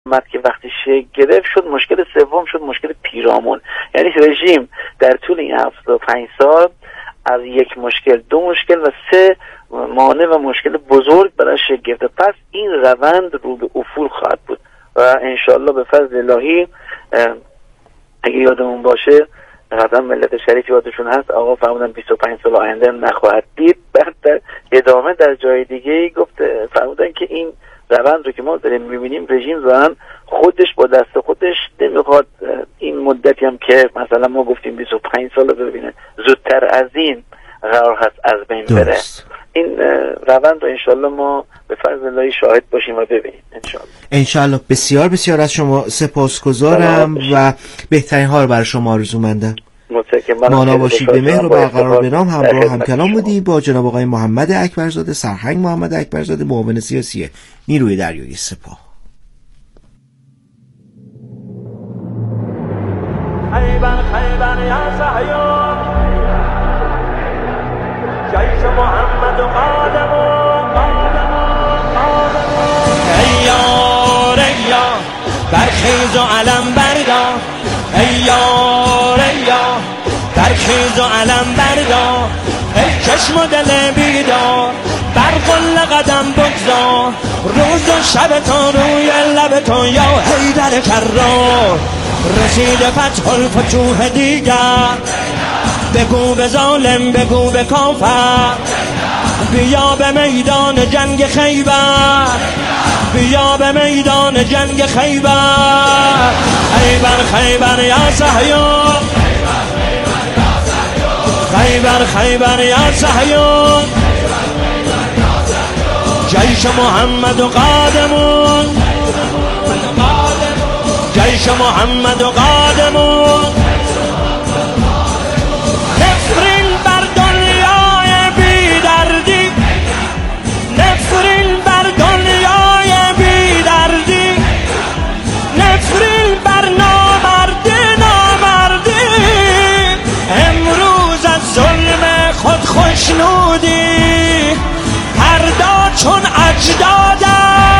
که وقتی شکل گرفت شد مشکل سوم، شد مشکل پیرامون. یعنی رژیم در طول این 75 سال از یک مشکل، دو مشکل و سه مانع و مشکل بزرگ برای شکل گرفته. پس این روند رو به افول خواهد بود و انشالله به فضل الهی اگه یادمون باشه قطعا ملت شریف یادشون هست، آقا فرمودن 25 سال آینده نخواهد دید. بعد در ادامه در جای دیگه فرمودن که این روند رو که ما داریم میبینیم رژیم زن خودش با دست خودش نمیخواد این مدتی هم که مثلا ما گفتیم 25 سال رو ببینه، زودتر از این قرار هست از بین بره. این روند رو انشالله ما به فضل الله شاهد باشیم و ببینیم انشالله. بسیار بسیار از شما سپاسگزارم و بهترین ها رو برای شما آرزومندم. مانا باشید، به مهر و برقرار بنام همراه همکلام بودی با جناب آقای محمد اکبرزاده، سرهنگ محمد اکبرزاده، معاون سیاسی نیروی دریایی سپاه. خیبر یا صهیون جیش محمد و قادمون ای یار ای یار برخیز و علم بردار، ای یار ای یار برخیز و علم بردار، ای چشم و دل بیدار بر قل قدم بگذار، روز و شب تو روی لب تو یا حیدر کرار، رسید فتح الفتوح دیگر، بگو به ظالم بگو به کافر، بیا به میدان جنگ خیبر، بیا به میدان جنگ خیبر، خیبر خیبر یا صهیون، خیبر خیبر یا صهیون، جیش محمد و قادمون، جیش محمد و قادمون، نفرین بر دنیای بی دردی، نفرین بر دنیای بی دردی، نفرین بر نامردی نامردی، امروز از ظلم خود خوشنودی، فردا چون اجدادت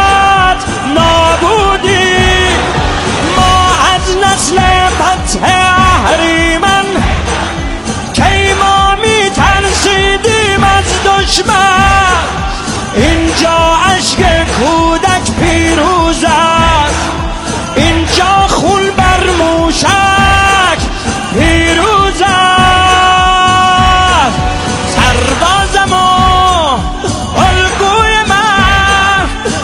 نابودی، ما از نسل فتح اهریمن کی ما می ترسیدیم از دشمن، اینجا اشک کودک پیروز است، اینجا خون بر موشک پیروز است، سرباز ما الگوی من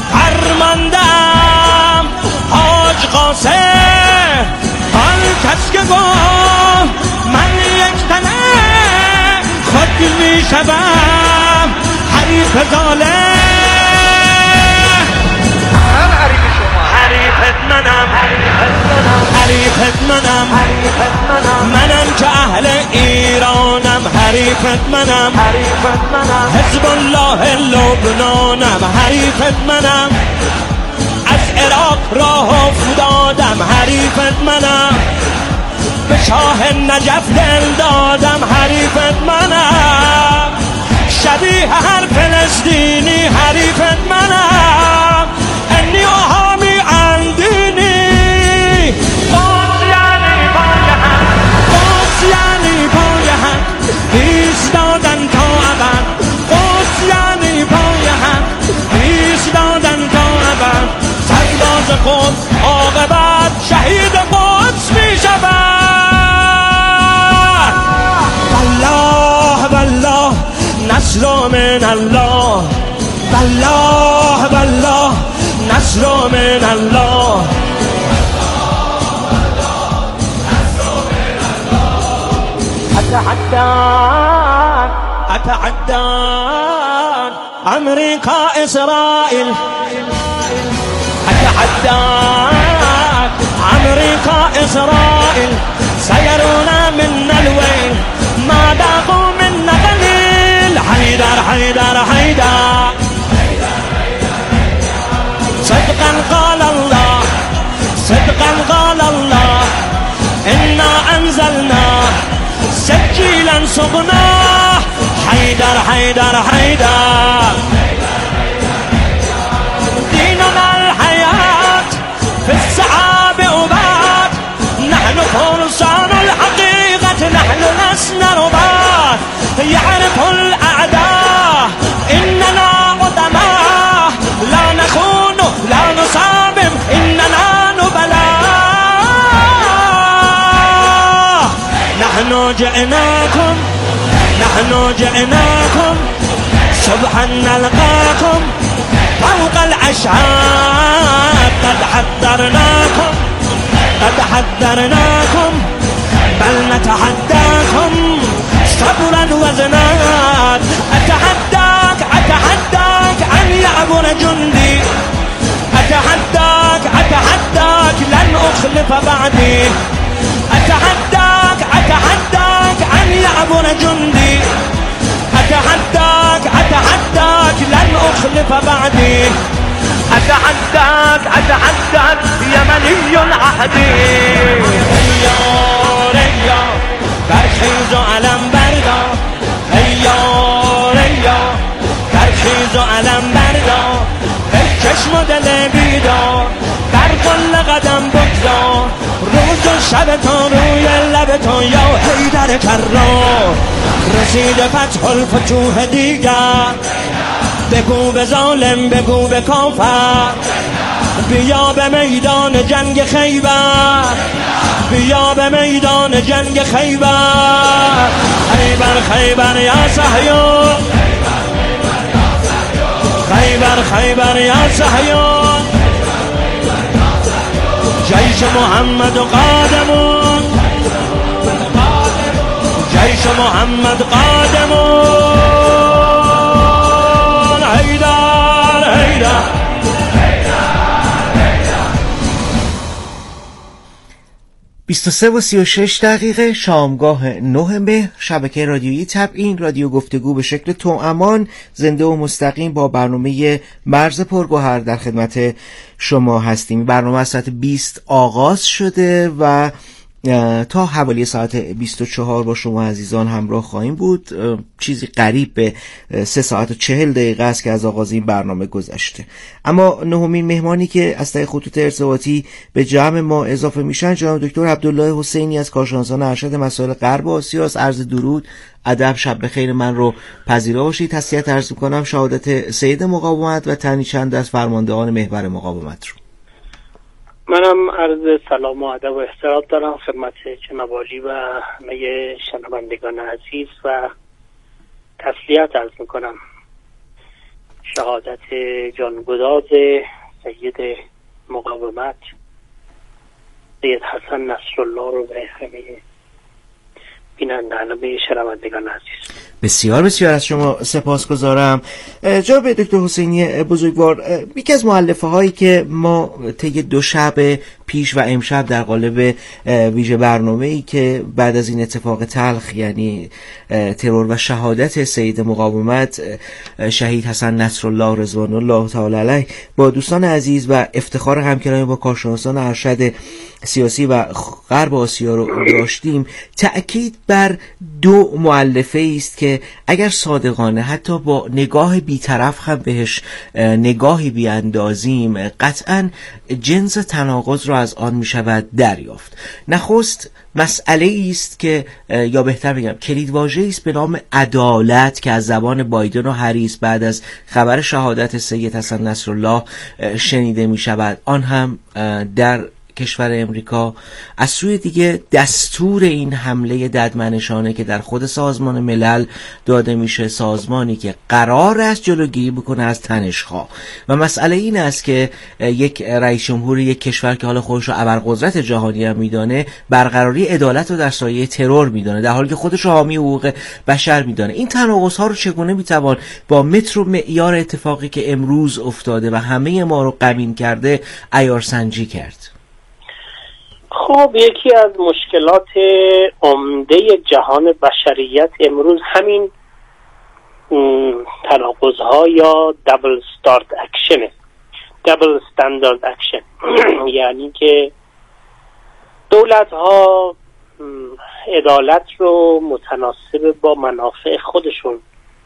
فرماندم حاج قاسم، آن کس که گفت من یک تنه خود می شدم حریف ظالم، من حریف شما، حریفت منم، حریفت منم، منم که اهل ایرانم، حریفت منم، حزب الله لبنانم، حریفت منم، از عراق راه افتادم، حریفت منم، به شاه نجف دل دادم، حریفت منم، شبیه هر فلسطینی حریفت منم، انی احامی اندینی، باز یعنی بای هم، باز یعنی بای هم، ایستادن تا ابد، باز یعنی بای هم، ایستادن تا ابد، سرباز خود عاقبت شهید قدس می شود، والله والله نصر من الله، والله والله نصر من الله، اتحدان امریکا اسرائیل، اتحدان امریکا اسرائیل، سيرون منا الويل ما ذاقوا منا قليل، حيدر حيدر حيدر، صدقا قال الله، صدقا قال الله، إنا أنزلنا سجيلا صغناه، حيدر حيدر حيدر، ديننا الحياة في جئناكم نحن جئناكم صبحا نلقاكم فوق الأشعاب قد حذرناكم بل نتحداكم صبرا وزناد أتحداك أن يعبر جندي أتحداك لن أخلف بعدي أتحداك أن يعبر جندي أتحداك لن أخلف بعدي أتحداك يمني عهدي ريا برخیز و علم بردار ریا برخیز و علم بردار ای چشم و دل بیدار در کل قدم بگذار روز و شب تا روی لب تو یا حیدر کرار رسید فتح الفتوح دیگر بگو به ظالم بگو به کافر بیا به میدان جنگ خیبر بیا به میدان جنگ خیبر خیبر یا صهیون خیبر یا صهیون جیش محمد قادمون جیش محمد قادمون حیدر 23:36 شامگاه 9 مهر شبکه رادیویی تبعین رادیو گفتگو به شکل توامان زنده و مستقیم با برنامه مرز پرگوهر در خدمت شما هستیم. برنامه از ساعت 20 آغاز شده و تا حوالی ساعت 24 با شما عزیزان همراه خواهیم بود. چیزی قریب به 3 ساعت و 40 دقیقه است که از آغاز این برنامه گذشته. اما نهمین مهمانی که از طریق خطوط ارتباطی به جمع ما اضافه میشن جناب دکتر عبدالله حسینی از کارشناسان ارشد مسائل غرب آسیا است. عرض درود، ادب، شب بخیر من رو پذیرا باشید. تسلیت عرض می‌کنم شهادت سید مقاومت و تنی چند از فرماندهان محور مقاومت رو. منم عرض سلام و ادب و احترام دارم خدمت جناب عالی و همه شنوندگان عزیز و تسلیت عرض میکنم شهادت جانگداز سید مقاومت سید حسن نصرالله رو به همه بینندگان و شنوندگان عزیز بسیار بسیار از شما سپاسگزارم. جناب دکتر حسینی بزرگوار، یکی از مؤلفه هایی که ما طی 2 شب پیش و امشب در قالب ویژه برنامه‌ای که بعد از این اتفاق تلخ یعنی ترور و شهادت سید مقاومت شهید حسن نصرالله رضوان الله تعالی علیه با دوستان عزیز و افتخار همکاری با کارشناسان ارشد سیاسی و غرب آسیا رو داشتیم، تأکید بر 2 مؤلفه است که اگر صادقانه حتی با نگاه بی‌طرف هم بهش نگاهی بیاندازیم قطعاً جنس تناقض را از آن می شود دریافت. نخست مسئله است که یا بهتر بگم کلیدواژه‌ای است به نام عدالت که از زبان بایدن و هریس بعد از خبر شهادت سید حسن نصرالله شنیده می شود، آن هم در کشور امریکا. از سوی دیگه دستور این حمله ددمنشانه که در خود سازمان ملل داده میشه، سازمانی که قرار است جلوگیری بکنه از تنش‌ها. و مسئله این است که یک رئیس جمهور یک کشور که حالا خودش رو ابرقدرت جهانی هم میدانه برقراری عدالت رو در سایه ترور میدانه، در حالی که خودش رو حامی حقوق بشر میدانه. این تناقض‌ها رو چگونه میتوان با متر و معیار اتفاقی که امروز افتاده و همه ما رو غمگین کرده عیارسنجی کرد؟ خب یکی از مشکلات عمده جهان بشریت امروز همین تناقض‌ها یا دبل ستارت اکشن، دبل استاندارد اکشن یعنی که دولت‌ها عدالت رو متناسب با منافع خودشون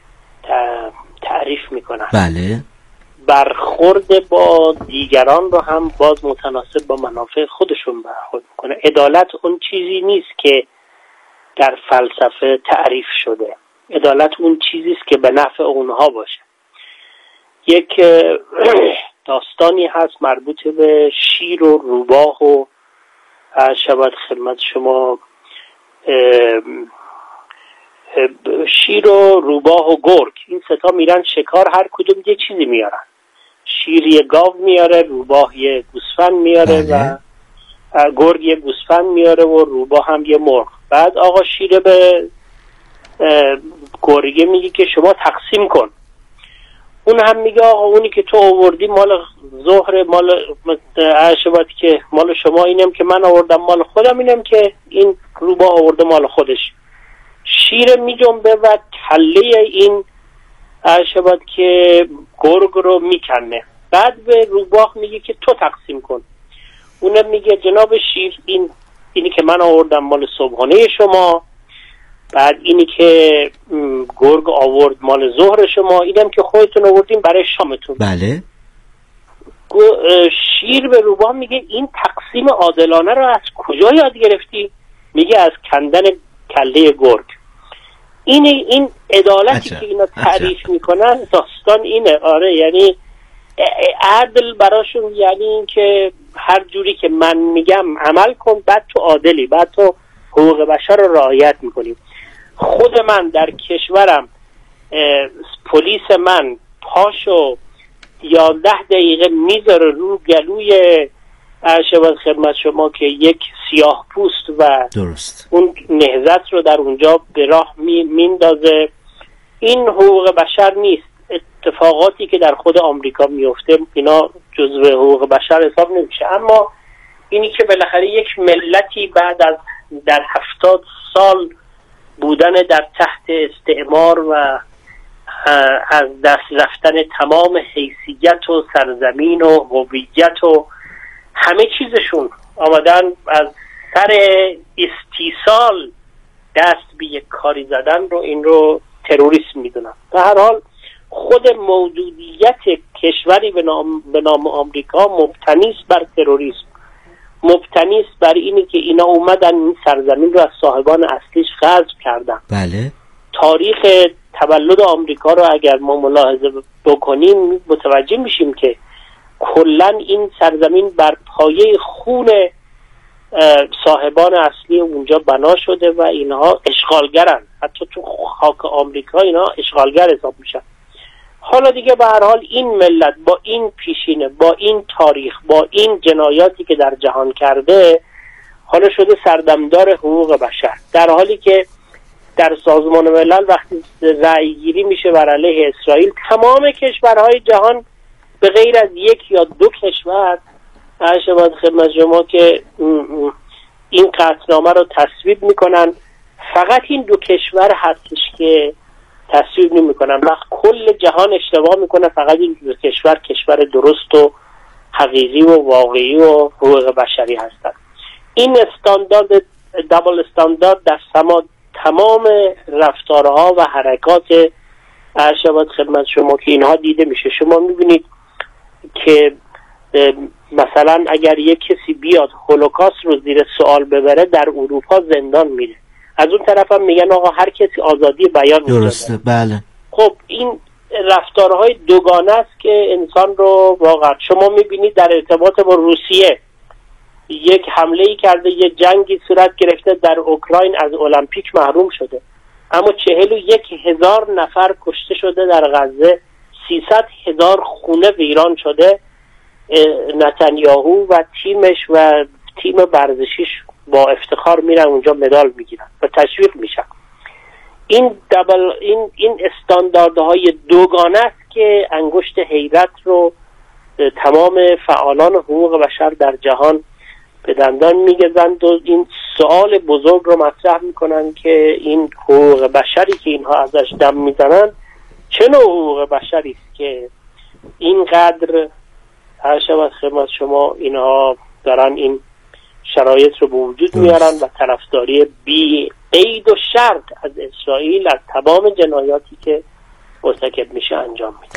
تعریف میکنن. بله. برخورد با دیگران رو هم باز متناسب با منافع خودشون برخورد میکنه. عدالت اون چیزی نیست که در فلسفه تعریف شده. عدالت اون چیزی است که به نفع اونها باشه. یک داستانی هست مربوط به شیر و روباه و شاید خدمت شما شیر و روباه و گرگ، این ستا میرن شکار، هر کدوم یه چیزی میارن. شیر یه گاو میاره، روباه یه گوسفند میاره و گرگ یه گوسفند میاره و روباه هم یه مرغ. بعد آقا شیر به گرگه میگه که شما تقسیم کن. اون هم میگه آقا اونی که تو آوردی مال ظهر، مال عشباتی که مال شما، اینم که من آوردم مال خودم، اینم که این روباه آورده مال خودش. شیر میجنبه و کله این عشبات که گرگ رو میکنه. بعد به روباه میگه که تو تقسیم کن. اونم میگه جناب شیر اینی که من آوردم مال صبحانه شما، بعد اینی که گرگ آورد مال ظهر شما، اینم که خودتون آوردین برای شامتون. بله. شیر به روباه میگه این تقسیم عادلانه رو از کجا یاد گرفتی؟ میگه از کندن کله گرگ. این عدالتی که اینا تعریف میکنن داستان اینه. آره، یعنی عدل براشون یعنی این که هر جوری که من میگم عمل کن، بعد تو عادلی، بعد تو حقوق بشر رو رعایت میکنی. خود من در کشورم پلیس من پاشو 11 دقیقه میذاره رو گلوی عرشبت خدمت شما که یک سیاه پوست و درست اون نهضت رو در اونجا به راه میندازه. این حقوق بشر نیست. اتفاقاتی که در خود آمریکا میفته اینا جزو حقوق بشر حساب نمیشه. اما اینی که بالاخره یک ملتی بعد از در 70 سال بودن در تحت استعمار و از دست رفتن تمام حیثیت و سرزمین و هویت و همه چیزشون آمدن از سر استیصال دست به یک کاری زدن رو، این رو تروریسم میدونن. به هر حال خود موجودیت کشوری به نام آمریکا مبتنی است بر تروریسم، مبتنی است بر اینی که اینا اومدن این سرزمین رو از صاحبان اصلیش غصب کردن. بله. تاریخ تولد آمریکا رو اگر ما ملاحظه بکنیم متوجه میشیم که کلا این سرزمین بر پایه خون صاحبان اصلی اونجا بنا شده و اینها اشغالگرن. حتی تو خاک آمریکا اینا اشغالگر حساب میشن. حالا دیگه به هر حال این ملت با این پیشینه، با این تاریخ، با این جنایاتی که در جهان کرده، حالا شده سردمدار حقوق بشر، در حالی که در سازمان ملل وقتی رأی گیری میشه بر علیه اسرائیل، تمام کشورهای جهان به غیر از یک یا دو کشور عرشبت خدمت شما که این قطعنامه رو تصویب میکنن، فقط این دو کشور هستش که تصویب نمیکنن. وقت کل جهان اشتباه میکنه، فقط این دو کشور درست و حقیقی و واقعی و حقوق بشری هستن. این استاندارد، دابل استاندارد در تمام رفتارها و حرکات عرشبت خدمت شما که اینها دیده میشه. شما میبینید که مثلا اگر یک کسی بیاد هولوکاست رو زیر سوال ببره در اروپا زندان میره، از اون طرف هم میگن آقا هر کسی آزادی بیان درسته. بله. خب این رفتارهای دوگانه است که انسان رو واقعا شما میبینید در ارتباط با روسیه یک حمله‌ای کرده، یک جنگی صورت گرفته در اوکراین، از المپیک محروم شده، اما 41,000 نفر کشته شده در غزه، 300,000 خونه ویران شده. نتانیاهو و تیمش و تیم ورزشیش با افتخار میرن اونجا مدال میگیرن و تشویق میشن. این استانداردهای دوگانه است که انگشت حیرت رو تمام فعالان حقوق بشر در جهان به دندان میگزند و این سوال بزرگ رو مطرح میکنن که این حقوق بشری که اینها ازش دم میزنن چه نوع حقوق بشری است که اینقدر عرشبت خدمت شما اینها دارن این شرایط رو به وجود میارن و طرفداری بی قید و شرط از اسرائیل از تمام جنایاتی که مرتکب میشه انجام میده.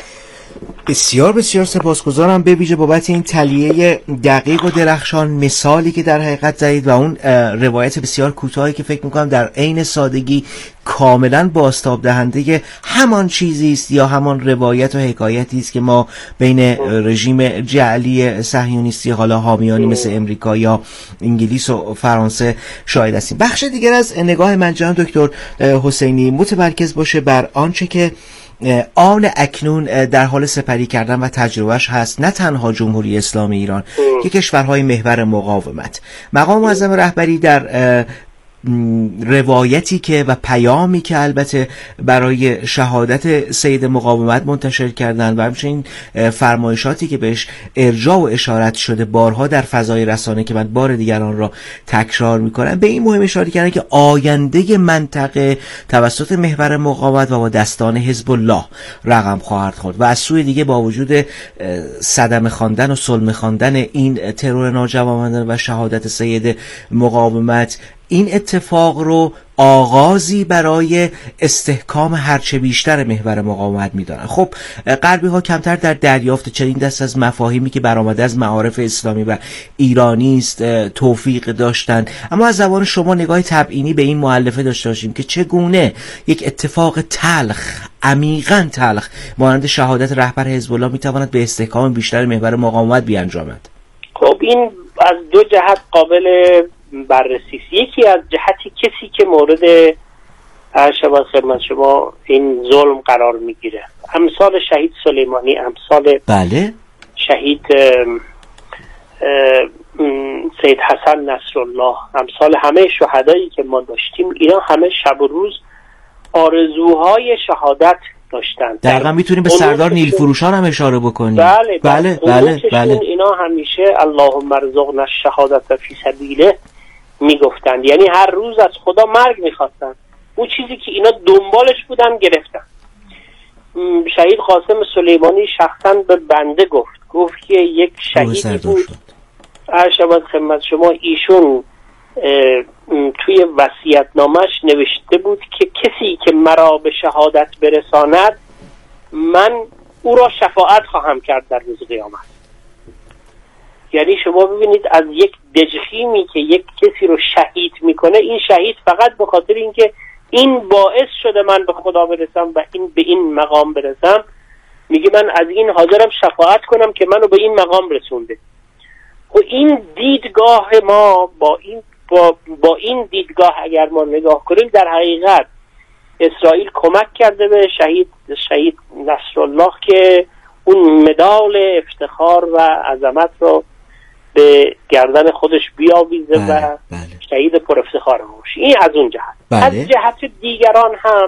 بسیار بسیار سپاسگزارم به ویژه بابت این تلیه دقیق و درخشان، مثالی که در حقیقت زدید و اون روایت بسیار کوتاهی که فکر میکنم در عین سادگی کاملا بازتاب دهنده همان چیزی است یا همان روایت و حکایتی است که ما بین رژیم جعلی صهیونیستی حالا حامیانی مثل امریکا یا انگلیس و فرانسه شاهد هستیم. بخش دیگر از نگاه من جناب دکتر حسینی متمرکز باشه بر آنچه که آن اکنون در حال سپری کردن و تجربهش هست، نه تنها جمهوری اسلامی ایران که کشورهای محور مقاومت. مقام معظم رهبری در روایتی که و پیامی که البته برای شهادت سید مقاومت منتشر کردن و همچنین فرمایشاتی که بهش ارجاع و اشارت شده بارها در فضای رسانه که من بار دیگر آن را تکرار میکنم، به این مهم اشاره کردن که آینده منطقه توسط محور مقاومت و با دستان حزب الله رقم خواهد خورد و از سوی دیگه با وجود صدمه خواندن و سلمه خواندن این ترور ناجوانمردانه و شهادت سید مقاومت، این اتفاق رو آغازی برای استحکام هرچه بیشتر محور مقاومت می‌دانند. خب غربی ها کمتر در دریافت چنین دست از مفاهیمی که برآمده از معارف اسلامی و ایرانی است توفیق داشتند، اما از زبان شما نگاه تبیینی به این مؤلفه داشته باشیم که چگونه یک اتفاق تلخ، عمیقاً تلخ مانند شهادت رهبر حزب الله میتواند به استحکام بیشتر محور مقاومت بیانجامد. خب این از دو جهت قابل بررسی. یکی از جهتی کسی که مورد شباهت خدمت شما این ظلم قرار میگیره، امثال شهید سلیمانی، امثال بله شهید سید حسن نصرالله، امثال همه شهدایی که ما داشتیم، اینا همه شب و روز آرزوهای شهادت داشتن. دقیقا میتونیم به سردار نیلفروشان هم اشاره بکنیم. بله بله بله بله. اینا همیشه اللهم ارزقنا الشهادت فی سبیله میگفتند، یعنی هر روز از خدا مرگ میخواستن. اون چیزی که اینا دنبالش بودن گرفتن. شهید قاسم سلیمانی شخصا به بنده گفت که یک شهیدی بود، شباهت خدمت شما، ایشون توی وصیت‌نامش نوشته بود که کسی که مرا به شهادت برساند من او را شفاعت خواهم کرد در روز قیامت. یعنی شما ببینید از یک دژخیمی که یک کسی رو شهید میکنه، این شهید فقط به خاطر اینکه این باعث شده من به خدا برسم و این به این مقام برسم، میگه من از این حاضرم شفاعت کنم که منو به این مقام رسونده. و این دیدگاه ما با این دیدگاه اگر ما نگاه کنیم، در حقیقت اسرائیل کمک کرده به شهید نصرالله که اون مدال افتخار و عظمت رو به گردن خودش بیاویزه و شهید پر افتخار باشه. این از اون جهت. از جهت دیگران هم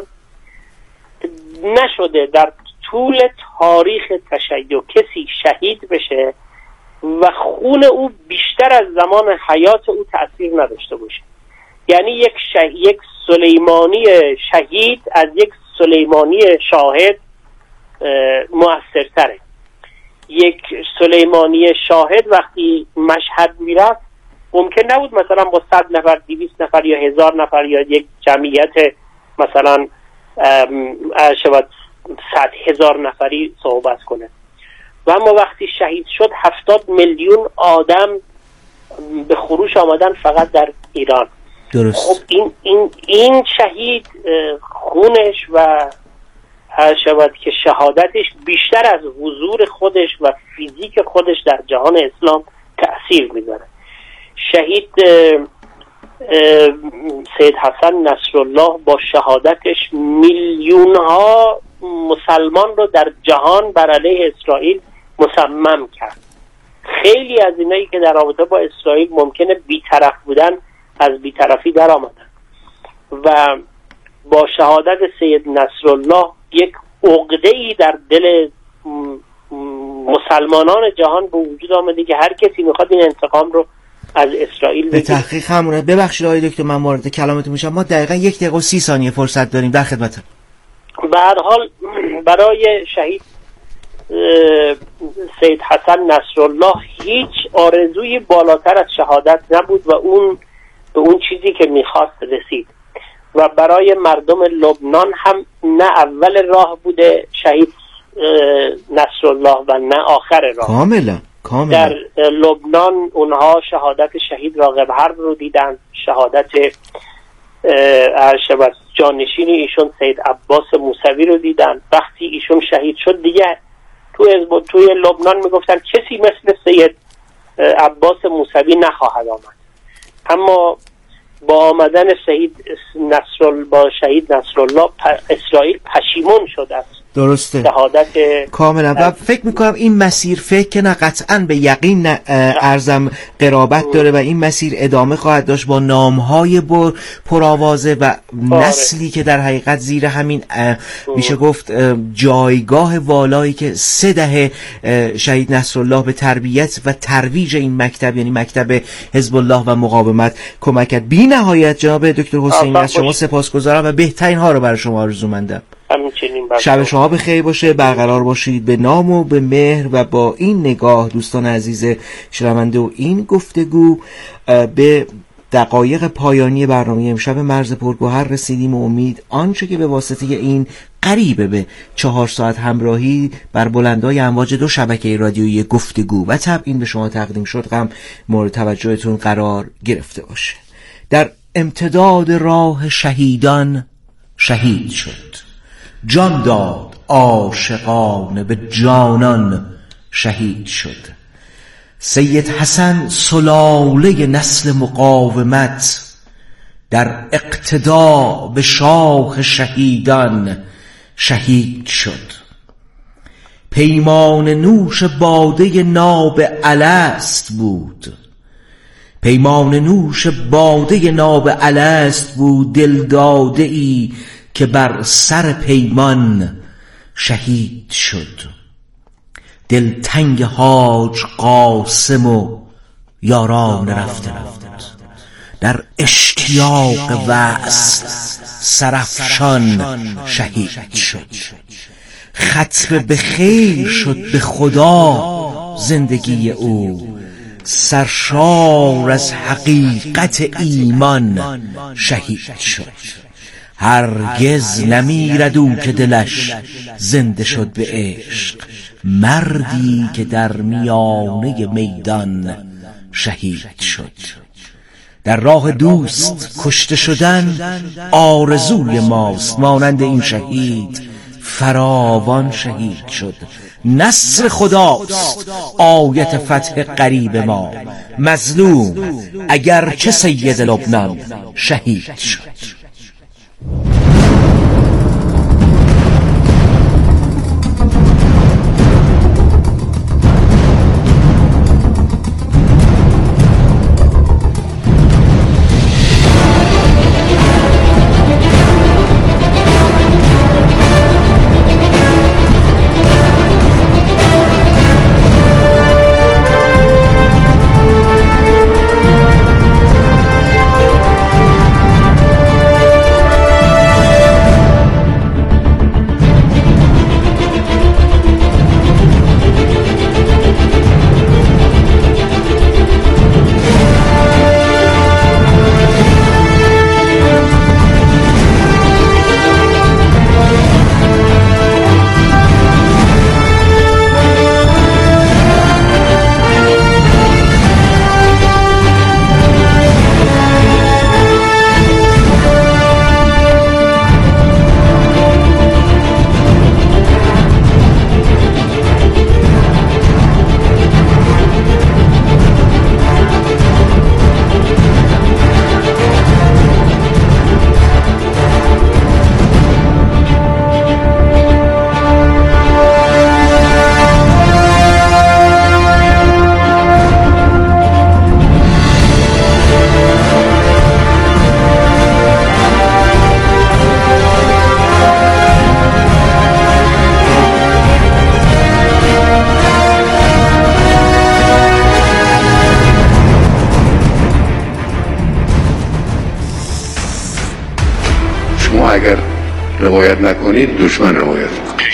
نشده در طول تاریخ تشیع کسی شهید بشه و خون او بیشتر از زمان حیات او تأثیر نداشته باشه. یعنی یک سلیمانی شهید از یک سلیمانی شاهد مؤثرتره. یک سلیمانی شاهد وقتی مشهد میرفت ممکن نبود مثلا با 100 نفر 200 نفر یا 1000 نفر یا یک جمعیت مثلا 100,000 نفری صحبت کنه، و اما وقتی شهید شد 70 میلیون آدم به خروش آمدن فقط در ایران. درست. خب این شهید خونش و شود که شهادتش بیشتر از حضور خودش و فیزیک خودش در جهان اسلام تأثیر میذاره. شهید سید حسن نصرالله با شهادتش میلیون ها مسلمان رو در جهان بر علیه اسرائیل مصمم کرد. خیلی از اینایی که در رابطه با اسرائیل ممکنه بی‌طرف بودن از بی‌طرفی در آمدن و با شهادت سید نصرالله یک عقده‌ای در دل مسلمانان جهان به وجود آمده که هر کسی میخواد این انتقام رو از اسرائیل به تحقیق همونه. ببخشید آقای دکتر من وارد کلامتون میشم، ما دقیقاً 1 دقیقه و 30 ثانیه فرصت داریم، در خدمتم. به هر حال برای شهید سید حسن نصرالله هیچ آرزوی بالاتر از شهادت نبود و به اون چیزی که میخواست رسید. و برای مردم لبنان هم نه اول راه بوده شهید نصرالله و نه آخر راه. کاملا. در لبنان اونها شهادت شهید راغب حرب رو دیدن، شهادت جانشین ایشون سید عباس موسوی رو دیدن. وقتی ایشون شهید شد دیگه توی لبنان میگفتن کسی مثل سید عباس موسوی نخواهد آمد. اما با آمدن شهید نصرالله اسرائیل پشیمون شد است. درسته. شهادت کاملا. و فکر میکنم این مسیر فکر نه قطعا به یقین ارزم قرابت داره و این مسیر ادامه خواهد داشت با نامهای پرآوازه و نسلی که در حقیقت زیر همین میشه گفت جایگاه والایی که 3 دهه شهید نصرالله به تربیت و ترویج این مکتب، یعنی مکتب حزب الله و مقاومت کمک کرد. بی نهایت جناب دکتر حسینی از شما سپاسگزارم و بهترین ها رو برای شما آرزومندم. شب شما بخیر باشه، برقرار باشید به نام و به مهر. و با این نگاه دوستان عزیز شنونده و این گفتگو به دقایق پایانی برنامه امشب مرز پرگوهر رسیدیم و امید آنچه که به واسطه این قریب به 4 ساعت همراهی بر بلندای امواج 2 شبکه رادیویی گفتگو و تبیین به شما تقدیم شد هم مورد توجهتون قرار گرفته باشه. در امتداد راه شهیدان شهید شد، جان داد عاشقانه به جانان شهید شد. سید حسن سلاله نسل مقاومت در اقتدا به شاه شهیدان شهید شد. پیمان نوش باده ناب الست بود، پیمان نوش باده ناب الست بود، دل داده ای که بر سر پیمان شهید شد. دلتنگ حاج قاسم و یاران رفته در اشتیاق وصل سرافشان شهید شد. ختم به خیر شد به خدا زندگی او، سرشار از حقیقت ایمان شهید شد. هرگز نمیرد او که دلش زنده شد به عشق، مردی که در میانه میدان شهید شد. در راه دوست کشته شدن آرزوی ماست، مانند این شهید فراوان شهید شد. نصر خداست آیت فتح قریب ما، مظلوم اگر چه سید لبنان شهید شد. اگر روایت نکنید دشمن روایت کنید.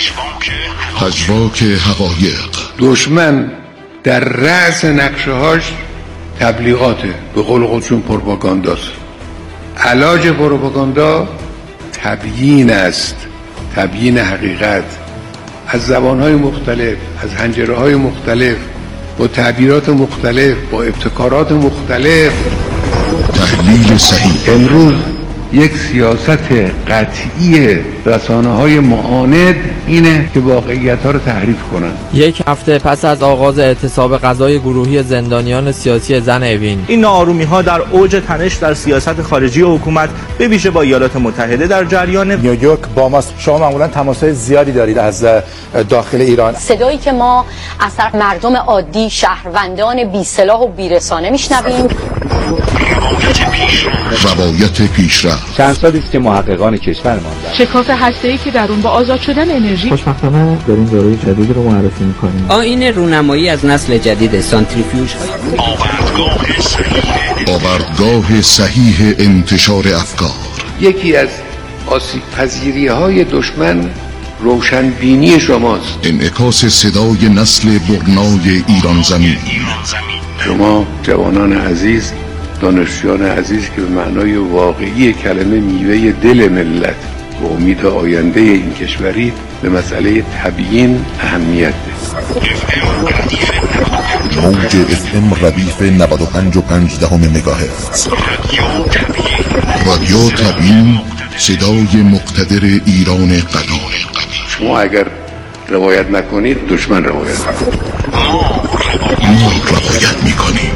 پژواک حقایق. دشمن در رأس نقشه‌هاش تبلیغاته، به قول خودشون پروپاگانداست. علاج پروپاگاندا تبیین است، تبیین حقیقت. از زبانهای مختلف، از حنجره‌های مختلف، با تعبیرات مختلف، با ابتکارات مختلف. تحلیل صحیح. امروز یک سیاست قطعی رسانه‌های معاند اینه که واقعیت‌ها رو تحریف کنن. یک هفته پس از آغاز اعتصاب غذای گروهی زندانیان سیاسی زن اوین، این ناآرومی‌ها در اوج تنش در سیاست خارجی حکومت به ویژه با ایالات متحده در جریان. نیویورک با ماست. شما معمولا تماس‌های زیادی دارید از داخل ایران. صدایی که ما از طرف مردم عادی، شهروندان بی سلاح و بی رسانه میشنویم. روایت پیشرفت. چند سالی است که محققان کشور ماندن. شکاف هسته‌ای که در اون با آزاد شدن انرژی. خوشبختانه داریم داروی جدید رو معرفی می‌کنیم. آیین رونمایی از نسل جدید سانتریفیوژهای. آوردگاه صحیح انتشار افکار. یکی از آسیب‌پذیری‌های دشمن روشنبینی شماست. انعکاس صدای نسل برنای ایران زمین. شما جوانان عزیز، دانشجویان عزیز که به معنای واقعی کلمه میوه دل ملت و امید آینده این کشوری، به مسئله تبیین اهمیت ده. موج FM ردیف 95.5 مگاهرتز. رادیو تبیین، صدای مقتدر ایران قدیم. شما اگر روایت نکنید دشمن روایت میکنه. ما روایت میکنیم.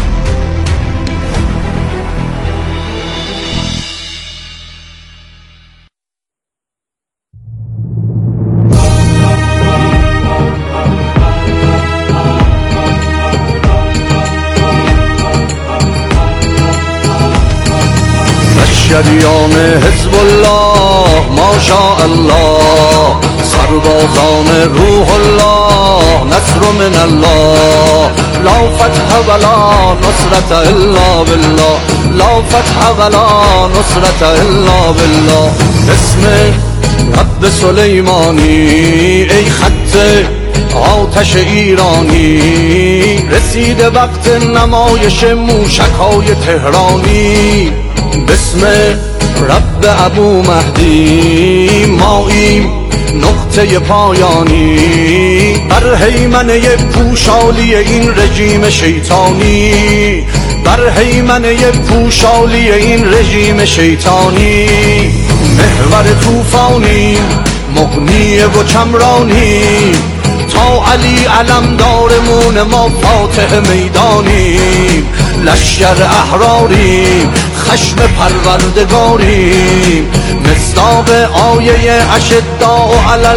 شریان حزب الله ماشاء الله، سربازان روح الله نصر من الله، لا فتح ولا نصرت الا بالله، لا فتح ولا نصرت الا بالله. اسم رب سلیمانی ای خط آتش ایرانی، رسیده وقت نمایش موشک‌های تهرانی. بسم رب ابو مهدی ماییم نقطه پایانی، بر هیمنه پوشالی این رژیم شیطانی، بر هیمنه پوشالی این رژیم شیطانی. محور طوفانی مغنی و کمرانی، تا علی علمدارمون ما فاتح میدانیم. لشکر احراریم خشم پروردگاریم، مصداق آیه اشداء علی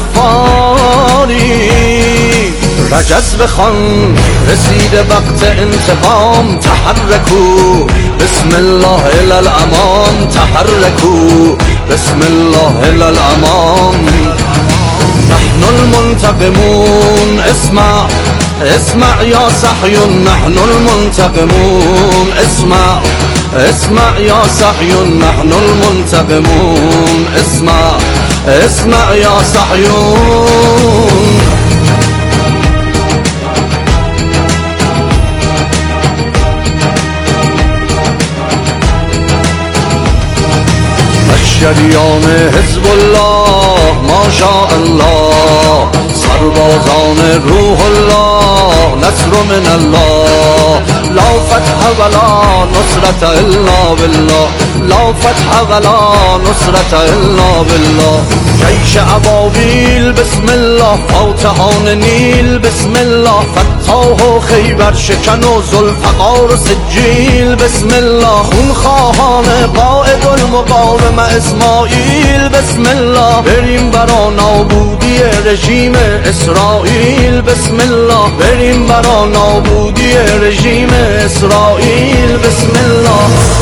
الکفاریم. رجز بخوان رسیده وقت انتقام، تحرکو بسم الله الی الامام، تحرکو بسم الله الی الامام. نحن المنتقمون اسمع اسمع یا صحیون، نحن المنتقمون اسمع اسمع یا صحیون، نحن المنتقمون اسمع اسمع یا صحیون. شریان حزب الله ماشاء الله، سربازان روح الله نصر من الله، لا فتح ولا نصرت الا بالله، لا فتح ولا نصرت الا بالله. جیش ابابیل بسم الله، فاتحان نیل بسم الله، فتاح و خیبر شکن و ذوالفقار و سجیل بسم الله، خونخواهان قائد المقاومه اسماعیل بسم الله، بریم برا نابودی رژیم اسرائیل بسم الله، بریم برا نابودی رژیم اسرائیل بسم الله.